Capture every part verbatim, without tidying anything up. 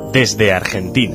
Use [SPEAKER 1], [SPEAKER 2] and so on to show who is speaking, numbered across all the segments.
[SPEAKER 1] desde Argentina.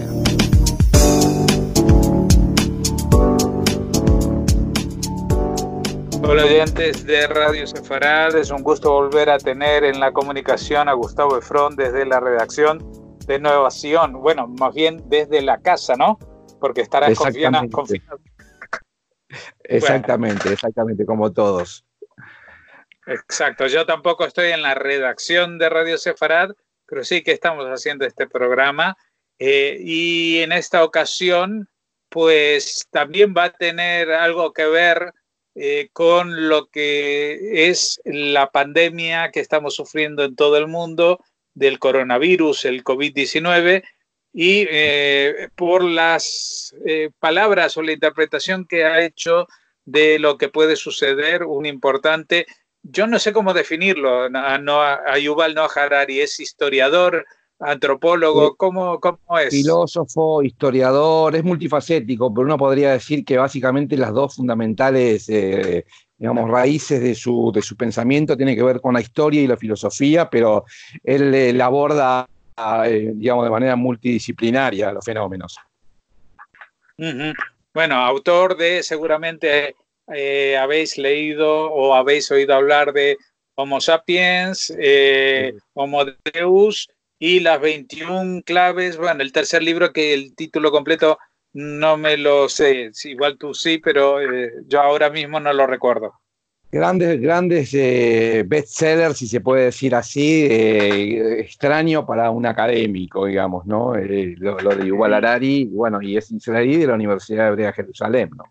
[SPEAKER 2] Hola oyentes de Radio Sefarad, es un gusto volver a tener en la comunicación a Gustavo Efrón desde la redacción de Nueva Sion, bueno, más bien desde la casa, ¿no? Porque estarás confinado.
[SPEAKER 3] Exactamente, bueno. exactamente, como todos.
[SPEAKER 2] Exacto, yo tampoco estoy en la redacción de Radio Sefarad, pero sí que estamos haciendo este programa eh, y en esta ocasión pues también va a tener algo que ver eh, con lo que es la pandemia que estamos sufriendo en todo el mundo del coronavirus, el COVID diecinueve, y eh, por las eh, palabras o la interpretación que ha hecho de lo que puede suceder, un importante, yo no sé cómo definirlo, a, Noah, a Yuval Noah Harari, es historiador, antropólogo, sí. ¿cómo, ¿cómo es?
[SPEAKER 3] Filósofo, historiador, es multifacético, pero uno podría decir que básicamente las dos fundamentales eh, digamos, raíces de su, de su pensamiento tienen que ver con la historia y la filosofía, pero él eh, la aborda eh, digamos, de manera multidisciplinaria los fenómenos.
[SPEAKER 2] Uh-huh. Bueno, autor de seguramente eh, habéis leído o habéis oído hablar de Homo sapiens, eh, sí. Homo Deus y las veintiuna claves, bueno, el tercer libro que el título completo no me lo sé, igual tú sí, pero eh, yo ahora mismo no lo recuerdo.
[SPEAKER 3] Grandes, grandes eh, bestsellers, si se puede decir así, eh, extraño para un académico, digamos, ¿no? Eh, lo, lo de Yuval Harari, bueno, y es israelí de la Universidad Hebrea de Jerusalén, ¿no?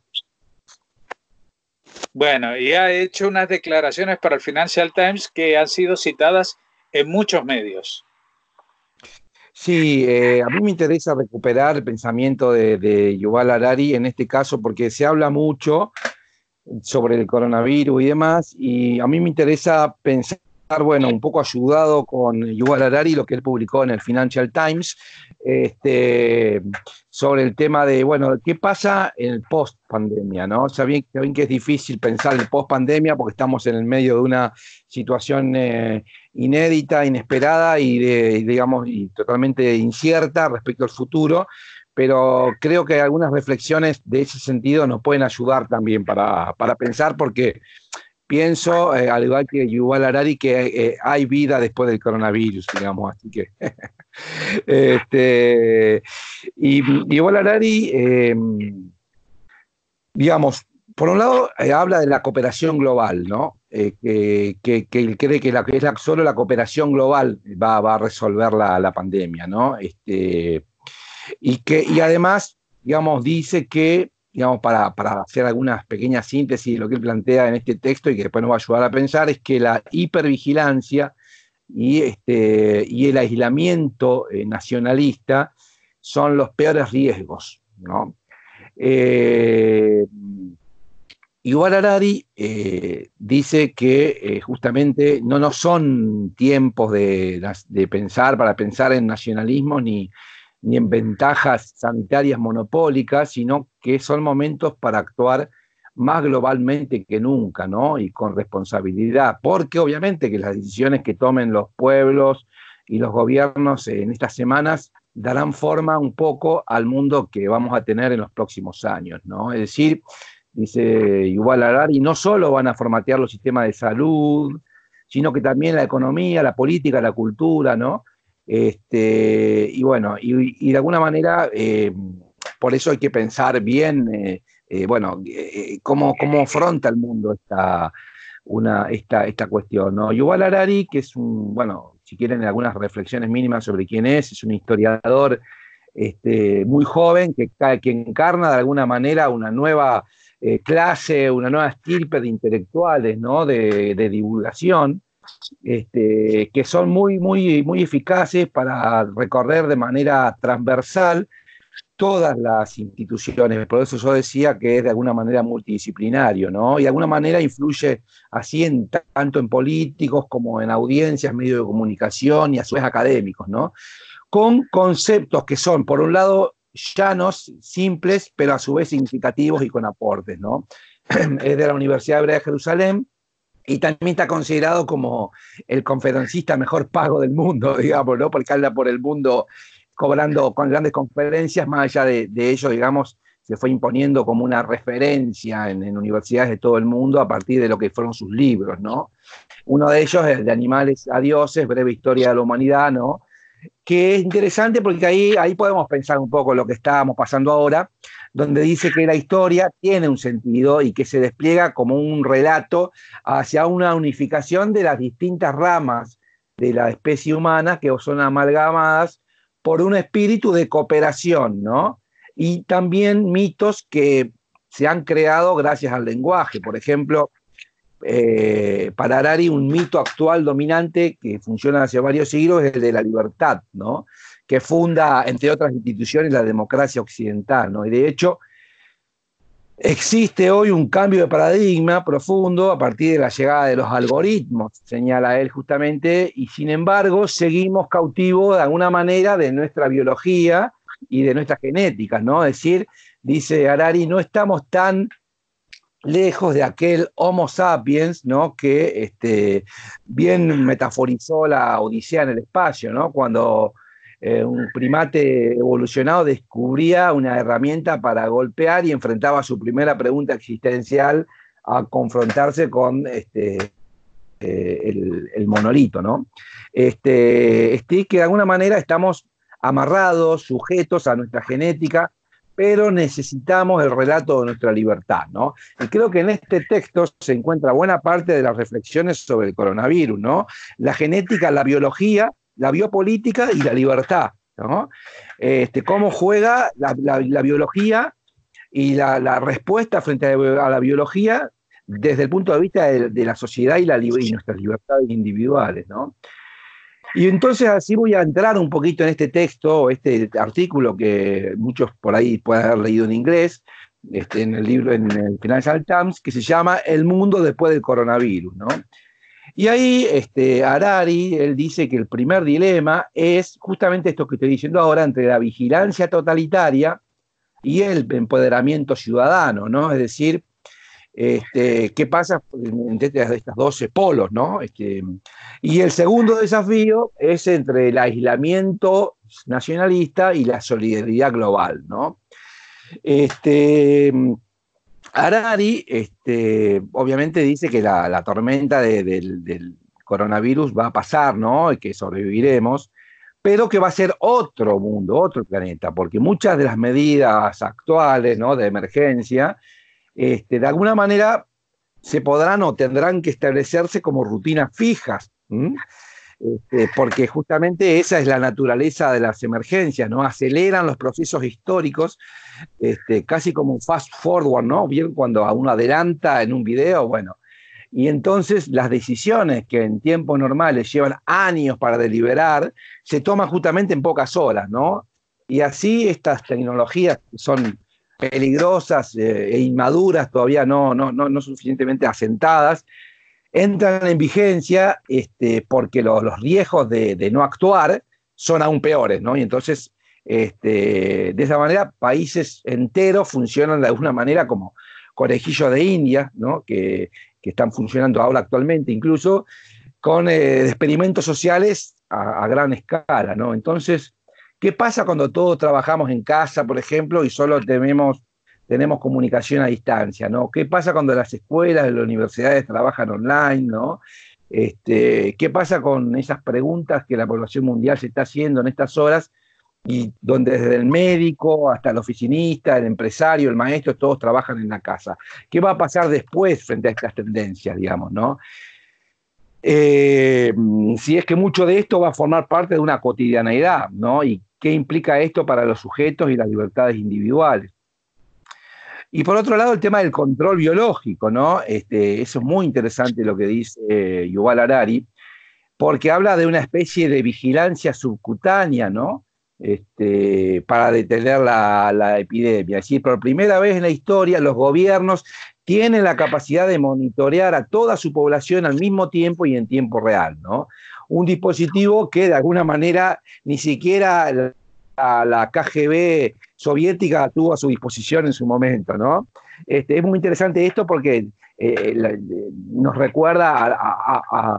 [SPEAKER 2] Bueno, y ha hecho unas declaraciones para el Financial Times que han sido citadas en muchos medios.
[SPEAKER 3] Sí, eh, a mí me interesa recuperar el pensamiento de, de Yuval Harari en este caso porque se habla mucho sobre el coronavirus y demás, y a mí me interesa pensar, bueno, un poco ayudado con Yuval Harari, lo que él publicó en el Financial Times, este, sobre el tema de, bueno, ¿qué pasa en el post-pandemia, no? Saben, saben que es difícil pensar el post-pandemia porque estamos en el medio de una situación eh, inédita, inesperada y, de, digamos, y totalmente incierta respecto al futuro, pero creo que algunas reflexiones de ese sentido nos pueden ayudar también para, para pensar, porque pienso, eh, al igual que Yuval Harari, que eh, hay vida después del coronavirus, digamos, así que... este, y Yuval Harari, eh, digamos, por un lado, eh, habla de la cooperación global, ¿no? Eh, que, que, que él cree que, la, que es la, solo la cooperación global va, va a resolver la, la pandemia, ¿no? Este... Y, que, y además, digamos, dice que, digamos, para, para hacer algunas pequeñas síntesis de lo que él plantea en este texto y que después nos va a ayudar a pensar, es que la hipervigilancia y, este, y el aislamiento eh, nacionalista son los peores riesgos, ¿no? Eh, Yuval Harari eh, dice que eh, justamente no, no son tiempos de, de pensar, para pensar en nacionalismo ni ni en ventajas sanitarias monopólicas, sino que son momentos para actuar más globalmente que nunca, ¿no? Y con responsabilidad, porque obviamente que las decisiones que tomen los pueblos y los gobiernos en estas semanas darán forma un poco al mundo que vamos a tener en los próximos años, ¿no? Es decir, dice Yuval Harari, no solo van a formatear los sistemas de salud, sino que también la economía, la política, la cultura, ¿no? Este, y bueno, y, y de alguna manera, eh, por eso hay que pensar bien, eh, eh, bueno, eh, cómo, cómo afronta el mundo esta, una, esta, esta cuestión, ¿no? Yuval Harari, que es un, bueno, si quieren algunas reflexiones mínimas sobre quién es, es un historiador este, muy joven que, que encarna de alguna manera una nueva eh, clase, una nueva estirpe de intelectuales, ¿no? de, de divulgación. Este, que son muy, muy, muy eficaces para recorrer de manera transversal todas las instituciones. Por eso yo decía que es de alguna manera multidisciplinario, ¿no? Y de alguna manera influye así en, tanto en políticos como en audiencias, medios de comunicación y a su vez académicos, ¿no? Con conceptos que son, por un lado, llanos, simples, pero a su vez significativos y con aportes, ¿no? Es de la Universidad Hebrea de Jerusalén, y también está considerado como el conferencista mejor pago del mundo, digamos, ¿no? Porque anda por el mundo cobrando con grandes conferencias, más allá de, de ello, digamos, se fue imponiendo como una referencia en, en universidades de todo el mundo a partir de lo que fueron sus libros, ¿no? Uno de ellos es De animales a dioses, breve historia de la humanidad, ¿no? Que es interesante porque ahí, ahí podemos pensar un poco lo que estábamos pasando ahora, donde dice que la historia tiene un sentido y que se despliega como un relato hacia una unificación de las distintas ramas de la especie humana que son amalgamadas por un espíritu de cooperación, ¿no? Y también mitos que se han creado gracias al lenguaje. Por ejemplo, eh, para Harari un mito actual dominante que funciona hace varios siglos es el de la libertad, ¿no? Que funda, entre otras instituciones, la democracia occidental, ¿no? Y de hecho, existe hoy un cambio de paradigma profundo a partir de la llegada de los algoritmos, señala él justamente, y sin embargo seguimos cautivos de alguna manera de nuestra biología y de nuestra genética, ¿no? Es decir, dice Harari, no estamos tan lejos de aquel Homo sapiens, ¿no? Que este, bien metaforizó la Odisea en el espacio, ¿no? Cuando eh, un primate evolucionado descubría una herramienta para golpear y enfrentaba su primera pregunta existencial a confrontarse con este, eh, el, el monolito, ¿no? Este, este, que de alguna manera estamos amarrados, sujetos a nuestra genética, pero necesitamos el relato de nuestra libertad, ¿no? Y creo que en este texto se encuentra buena parte de las reflexiones sobre el coronavirus, ¿no? La genética, la biología, la biopolítica y la libertad, ¿no? Este, cómo juega la, la, la biología y la, la respuesta frente a la biología desde el punto de vista de, de la sociedad y, la, y nuestras libertades individuales, ¿no? Y entonces así voy a entrar un poquito en este texto, este artículo que muchos por ahí pueden haber leído en inglés, este, en el libro, en el Financial Times, que se llama El mundo después del coronavirus, ¿no? Y ahí este, Harari, él dice que el primer dilema es justamente esto que estoy diciendo ahora, entre la vigilancia totalitaria y el empoderamiento ciudadano, ¿no? Es decir, Este, ¿qué pasa entre estos doce polos, ¿no? Este, y el segundo desafío es entre el aislamiento nacionalista y la solidaridad global, ¿no? Este, Harari, este, obviamente dice que la, la tormenta de, de, del coronavirus va a pasar, ¿no? Y que sobreviviremos, pero que va a ser otro mundo, otro planeta, porque muchas de las medidas actuales, ¿no? De emergencia, Este, de alguna manera se podrán o tendrán que establecerse como rutinas fijas, este, porque justamente esa es la naturaleza de las emergencias, ¿no? Aceleran los procesos históricos, este, casi como un fast forward, ¿no? Bien cuando uno adelanta en un video, bueno, y entonces las decisiones que en tiempos normales llevan años para deliberar, se toman justamente en pocas horas, ¿no? Y así estas tecnologías son peligrosas eh, e inmaduras, todavía no, no, no, no suficientemente asentadas, entran en vigencia este, porque lo, los riesgos de, de no actuar son aún peores, ¿no? Y entonces, este, de esa manera, países enteros funcionan de alguna manera como conejillos de India, ¿no? Que, que están funcionando ahora actualmente, incluso con eh, experimentos sociales a, a gran escala, ¿no? Entonces, ¿qué pasa cuando todos trabajamos en casa, por ejemplo, y solo tenemos, tenemos comunicación a distancia, ¿no? ¿Qué pasa cuando las escuelas, las universidades trabajan online, ¿no? Este, ¿qué pasa con esas preguntas que la población mundial se está haciendo en estas horas y donde desde el médico hasta el oficinista, el empresario, el maestro, todos trabajan en la casa? ¿Qué va a pasar después frente a estas tendencias, digamos, ¿no? Eh, si es que mucho de esto va a formar parte de una cotidianeidad, ¿no? Y qué implica esto para los sujetos y las libertades individuales. Y por otro lado, el tema del control biológico, ¿no? Este, eso es muy interesante lo que dice eh, Yuval Harari, porque habla de una especie de vigilancia subcutánea, ¿no? Este, para detener la, la epidemia. Es decir, por primera vez en la historia, los gobiernos tienen la capacidad de monitorear a toda su población al mismo tiempo y en tiempo real, ¿no? Un dispositivo que de alguna manera ni siquiera la, la K G B soviética tuvo a su disposición en su momento, ¿no? Este, es muy interesante esto porque eh, la, nos recuerda a, a, a,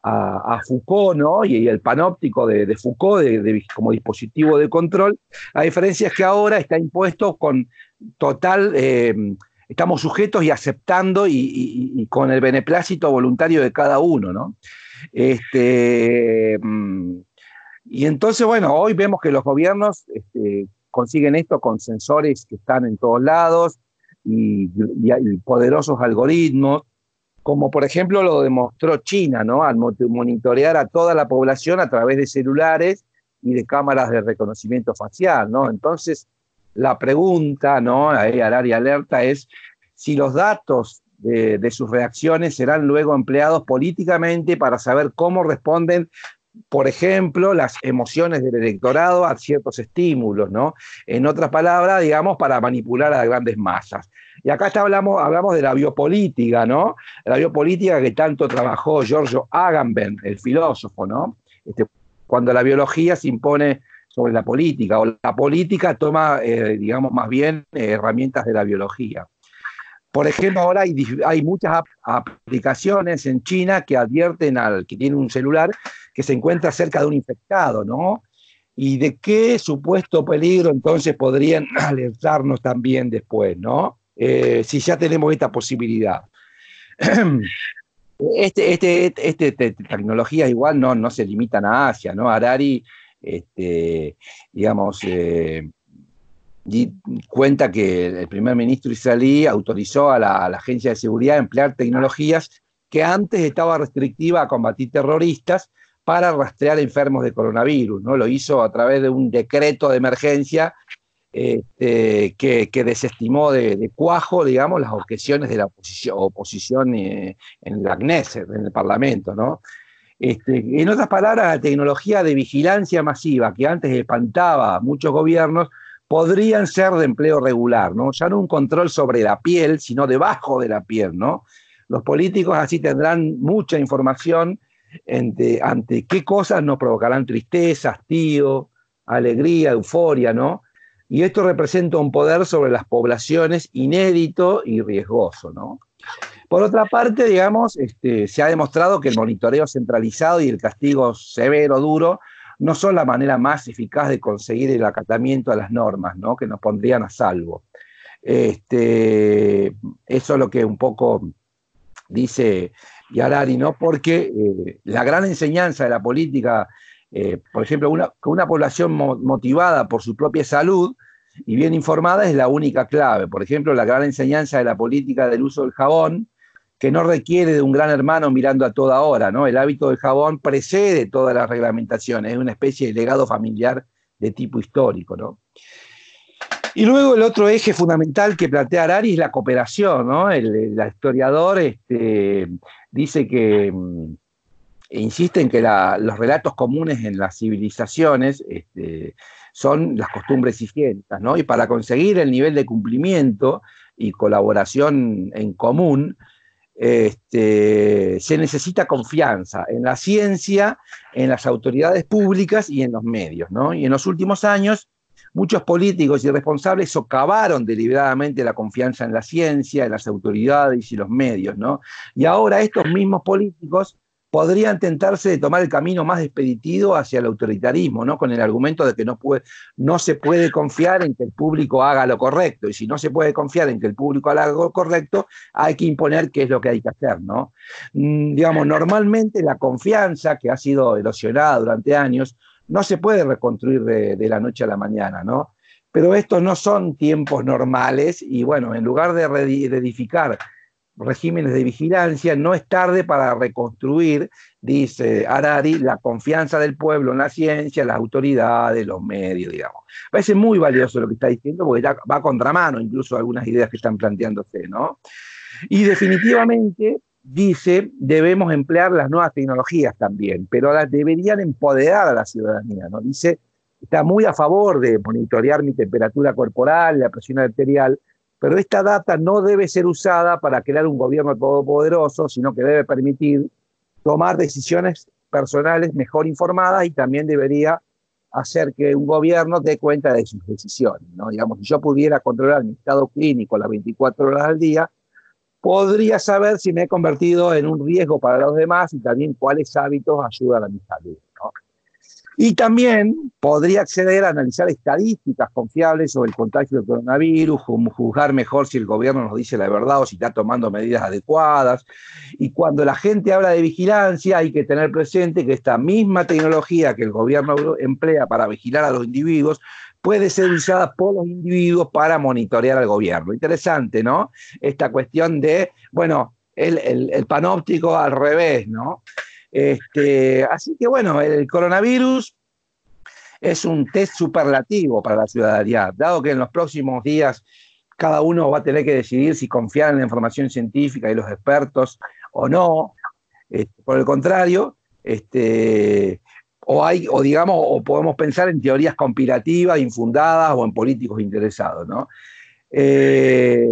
[SPEAKER 3] a, a Foucault, ¿no? Y, y el panóptico de, de Foucault de, de, como dispositivo de control. La diferencia es que ahora está impuesto con total, eh, estamos sujetos y aceptando y, y, y con el beneplácito voluntario de cada uno, ¿no? Este, y entonces, bueno, hoy vemos que los gobiernos este, consiguen esto con sensores que están en todos lados y, y, y poderosos algoritmos, como por ejemplo lo demostró China, ¿no? Al monitorear a toda la población a través de celulares y de cámaras de reconocimiento facial, ¿no? Entonces, la pregunta, ¿no? Ahí al área alerta es si los datos de, de sus reacciones serán luego empleados políticamente para saber cómo responden, por ejemplo, las emociones del electorado a ciertos estímulos, ¿no? En otras palabras, digamos, para manipular a las grandes masas. Y acá está, hablamos, hablamos de la biopolítica, ¿no? La biopolítica que tanto trabajó Giorgio Agamben, el filósofo, ¿no? Este, cuando la biología se impone sobre la política, o la política toma, eh, digamos, más bien eh, herramientas de la biología. Por ejemplo, ahora hay, hay muchas aplicaciones en China que advierten al que tiene un celular que se encuentra cerca de un infectado, ¿no? Y de qué supuesto peligro entonces podrían alertarnos también después, ¿no? Eh, si ya tenemos esta posibilidad. Este, este, este, este, este tecnologías igual no, no se limitan a Asia, ¿no? Harari, este, digamos, eh, cuenta que el primer ministro israelí autorizó a la, a la Agencia de Seguridad a emplear tecnologías que antes estaba restrictiva a combatir terroristas para rastrear enfermos de coronavirus, ¿no? Lo hizo a través de un decreto de emergencia este, que, que desestimó de, de cuajo, digamos, las objeciones de la oposición, oposición eh, en la Knesset, en el Parlamento, ¿no? Este, en otras palabras, la tecnología de vigilancia masiva que antes espantaba a muchos gobiernos podrían ser de empleo regular, ¿no? Ya no un control sobre la piel, sino debajo de la piel, ¿no? Los políticos así tendrán mucha información ante, ante qué cosas nos provocarán tristeza, hastío, alegría, euforia, ¿no? Y esto representa un poder sobre las poblaciones inédito y riesgoso, ¿no? Por otra parte, digamos, este, se ha demostrado que el monitoreo centralizado y el castigo severo, duro, no son la manera más eficaz de conseguir el acatamiento a las normas, ¿no? Que nos pondrían a salvo. Este, eso es lo que un poco dice Harari, ¿no? Porque eh, la gran enseñanza de la política, eh, por ejemplo, una, una población mo motivada por su propia salud y bien informada es la única clave. Por ejemplo, la gran enseñanza de la política del uso del jabón, que no requiere de un gran hermano mirando a toda hora, ¿no? El hábito del jabón precede todas las reglamentaciones, es una especie de legado familiar de tipo histórico, ¿no? Y luego el otro eje fundamental que plantea Harari es la cooperación, ¿no? El, el historiador este, dice que, e insiste en que la, los relatos comunes en las civilizaciones este, son las costumbres higiénicas, ¿no? Y para conseguir el nivel de cumplimiento y colaboración en común, Este, se necesita confianza en la ciencia, en las autoridades públicas y en los medios, ¿no? Y en los últimos años, muchos políticos y responsables socavaron deliberadamente la confianza en la ciencia, en las autoridades y los medios, ¿no? Y ahora estos mismos políticos podrían tentarse de tomar el camino más expeditivo hacia el autoritarismo, ¿no? Con el argumento de que no, puede, no se puede confiar en que el público haga lo correcto, y si no se puede confiar en que el público haga lo correcto, hay que imponer qué es lo que hay que hacer, ¿no? Mm, digamos, normalmente la confianza, que ha sido erosionada durante años, no se puede reconstruir de, de la noche a la mañana, ¿no? Pero estos no son tiempos normales, y bueno, en lugar de reedificar regímenes de vigilancia, no es tarde para reconstruir, dice Harari, la confianza del pueblo en la ciencia, las autoridades, los medios, digamos. Parece muy valioso lo que está diciendo, porque ya va a contramano incluso algunas ideas que están planteándose, ¿no? Y definitivamente, dice, debemos emplear las nuevas tecnologías también, pero las deberían empoderar a la ciudadanía, ¿no? Dice, está muy a favor de monitorear mi temperatura corporal, la presión arterial, pero esta data no debe ser usada para crear un gobierno todopoderoso, sino que debe permitir tomar decisiones personales mejor informadas y también debería hacer que un gobierno dé cuenta de sus decisiones, ¿no? Digamos, si yo pudiera controlar mi estado clínico las veinticuatro horas al día, podría saber si me he convertido en un riesgo para los demás y también cuáles hábitos ayudan a mi salud, ¿no? Y también podría acceder a analizar estadísticas confiables sobre el contagio del coronavirus, juzgar mejor si el gobierno nos dice la verdad o si está tomando medidas adecuadas. Y cuando la gente habla de vigilancia, hay que tener presente que esta misma tecnología que el gobierno emplea para vigilar a los individuos puede ser usada por los individuos para monitorear al gobierno. Interesante, ¿no? Esta cuestión de, bueno, el, el, el panóptico al revés, ¿no? Este, así que bueno, el coronavirus es un test superlativo para la ciudadanía, dado que en los próximos días cada uno va a tener que decidir si confiar en la información científica y los expertos o no. Este, por el contrario, este, o hay, o digamos, o podemos pensar en teorías conspirativas, infundadas, o en políticos interesados, ¿no? Eh,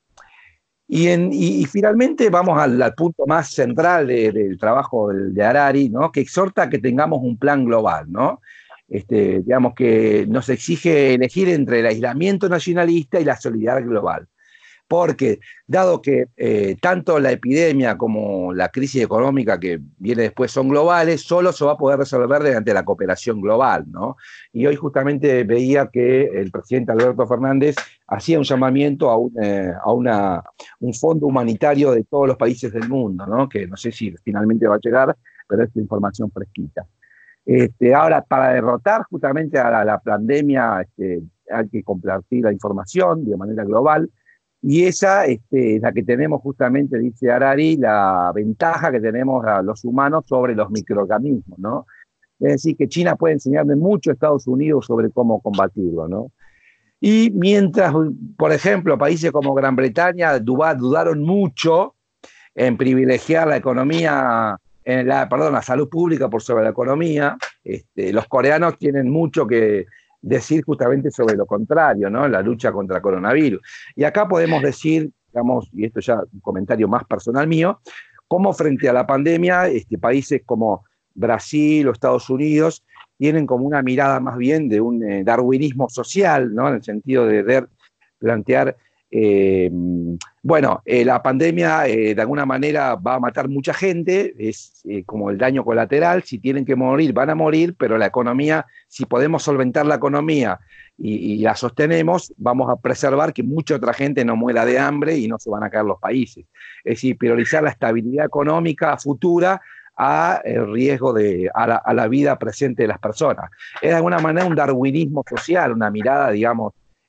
[SPEAKER 3] Y, en, y, y finalmente vamos al, al punto más central de, del trabajo de, de Harari, ¿no? Que exhorta a que tengamos un plan global, ¿no? Este, digamos que nos exige elegir entre el aislamiento nacionalista y la solidaridad global. Porque, dado que eh, tanto la epidemia como la crisis económica que viene después son globales, solo se va a poder resolver mediante la cooperación global, ¿no? Y hoy justamente veía que el presidente Alberto Fernández hacía un llamamiento a, un, eh, a una, un fondo humanitario de todos los países del mundo, ¿no? Que no sé si finalmente va a llegar, pero es información fresquita. Este, ahora, para derrotar justamente a la, la pandemia, este, hay que compartir la información de manera global. Y esa este, es la que tenemos justamente, dice Harari, la ventaja que tenemos a los humanos sobre los microorganismos, ¿no? Es decir, que China puede enseñarle mucho a Estados Unidos sobre cómo combatirlo, ¿no? Y mientras, por ejemplo, países como Gran Bretaña dudaron mucho en privilegiar la economía, en la, perdón, la salud pública por sobre la economía, este, los coreanos tienen mucho que decir justamente sobre lo contrario, ¿no? La lucha contra el coronavirus. Y acá podemos decir, digamos, y esto ya un comentario más personal mío, cómo frente a la pandemia, este, países como Brasil o Estados Unidos tienen como una mirada más bien de un eh, darwinismo social, ¿no? En el sentido de, de plantear, eh, bueno, eh, la pandemia eh, de alguna manera va a matar mucha gente, es eh, como el daño colateral, si tienen que morir, van a morir, pero la economía, si podemos solventar la economía y, y la sostenemos, vamos a preservar que mucha otra gente no muera de hambre y no se van a caer los países. Es decir, priorizar la estabilidad económica futura a el riesgo de, a la, a la vida presente de las personas. Es de alguna manera un darwinismo social, una mirada, digamos,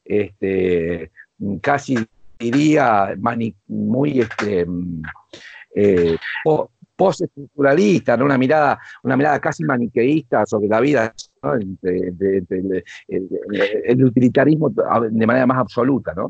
[SPEAKER 3] este, casi diría mani, muy este, eh, postestructuralista, ¿no? una, mirada, una mirada casi maniqueísta sobre la vida, ¿no? de, de, de, de, el, el utilitarismo de manera más absoluta, ¿no?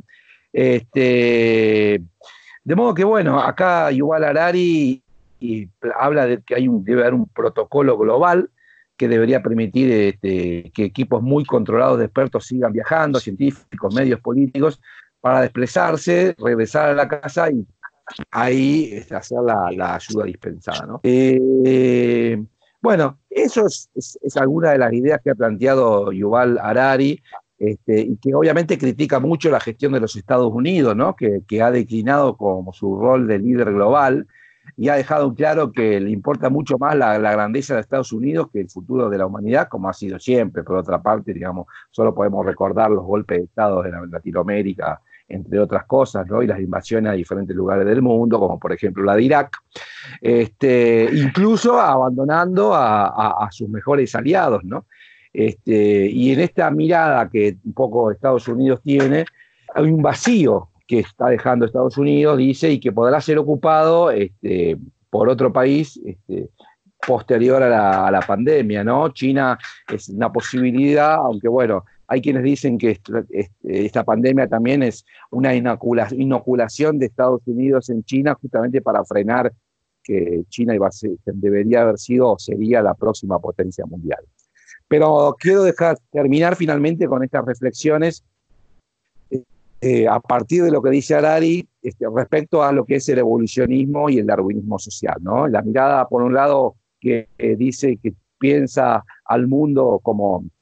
[SPEAKER 3] Este, de modo que, bueno, acá Yuval Harari y habla de que hay un, debe haber un protocolo global que debería permitir este, que equipos muy controlados de expertos sigan viajando, científicos, medios políticos, para desplazarse, regresar a la casa y ahí este, hacer la, la ayuda dispensada, ¿no? Eh, bueno, eso es, es, es alguna de las ideas que ha planteado Yuval Harari, este, y que obviamente critica mucho la gestión de los Estados Unidos, ¿no? que, que ha declinado como su rol de líder global, y ha dejado claro que le importa mucho más la, la grandeza de Estados Unidos que el futuro de la humanidad, como ha sido siempre. Por otra parte, digamos, solo podemos recordar los golpes de Estado de Latinoamérica, entre otras cosas, ¿no? Y las invasiones a diferentes lugares del mundo, como por ejemplo la de Irak, este, incluso abandonando a, a, a sus mejores aliados, ¿no? Este, y en esta mirada que un poco Estados Unidos tiene, hay un vacío que está dejando Estados Unidos, dice, y que podrá ser ocupado este, por otro país este, posterior a la, a la pandemia, ¿no? China es una posibilidad, aunque bueno, hay quienes dicen que esta, esta pandemia también es una inoculación, inoculación de Estados Unidos en China justamente para frenar que China iba a ser, debería haber sido o sería la próxima potencia mundial. Pero quiero dejar terminar finalmente con estas reflexiones Eh, a partir de lo que dice Harari este, respecto a lo que es el evolucionismo y el darwinismo social, ¿no? La mirada, por un lado, que eh, dice que piensa al mundo como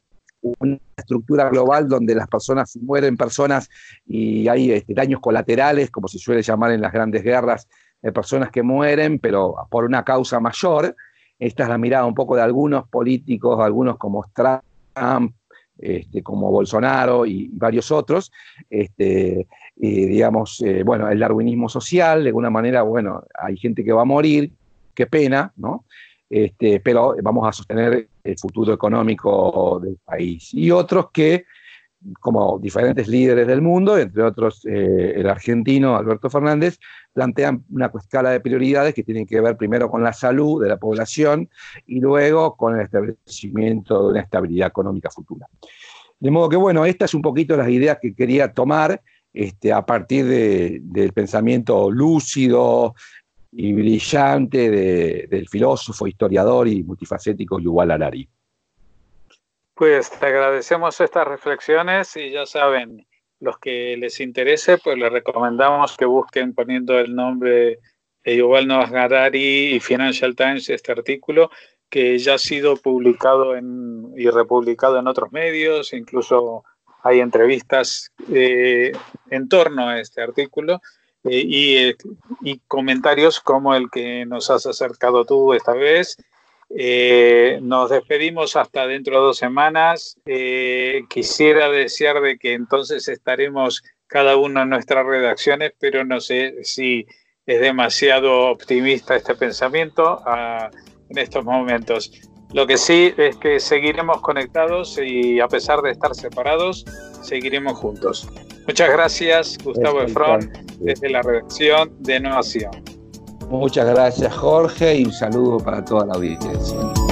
[SPEAKER 3] una estructura global donde las personas mueren personas y hay este, daños colaterales, como se suele llamar en las grandes guerras, de personas que mueren, pero por una causa mayor. Esta es la mirada un poco de algunos políticos, algunos como Trump, este, como Bolsonaro y varios otros, este, y digamos, eh, bueno, el darwinismo social, de alguna manera, bueno, hay gente que va a morir, qué pena, ¿no? Este, pero vamos a sostener el futuro económico del país. Y otros que, como diferentes líderes del mundo, entre otros eh, el argentino Alberto Fernández, plantean una escala de prioridades que tienen que ver primero con la salud de la población y luego con el establecimiento de una estabilidad económica futura. De modo que, bueno, estas son un poquito las ideas que quería tomar este, a partir de, del pensamiento lúcido y brillante de, del filósofo, historiador y multifacético Yuval Harari.
[SPEAKER 2] Pues te agradecemos estas reflexiones y ya saben, los que les interese, pues les recomendamos que busquen poniendo el nombre de Yuval Noah Harari y Financial Times este artículo, que ya ha sido publicado en, y republicado en otros medios, incluso hay entrevistas eh, en torno a este artículo eh, y, eh, y comentarios como el que nos has acercado tú esta vez. Eh, nos despedimos hasta dentro de dos semanas. Eh, quisiera desear de que entonces estaremos cada uno en nuestras redacciones, pero no sé si es demasiado optimista este pensamiento uh, en estos momentos. Lo que sí es que seguiremos conectados y a pesar de estar separados, seguiremos juntos. Muchas gracias, Gustavo Efrón, desde la redacción de Novación.
[SPEAKER 3] Muchas gracias, Jorge, y un saludo para toda la audiencia.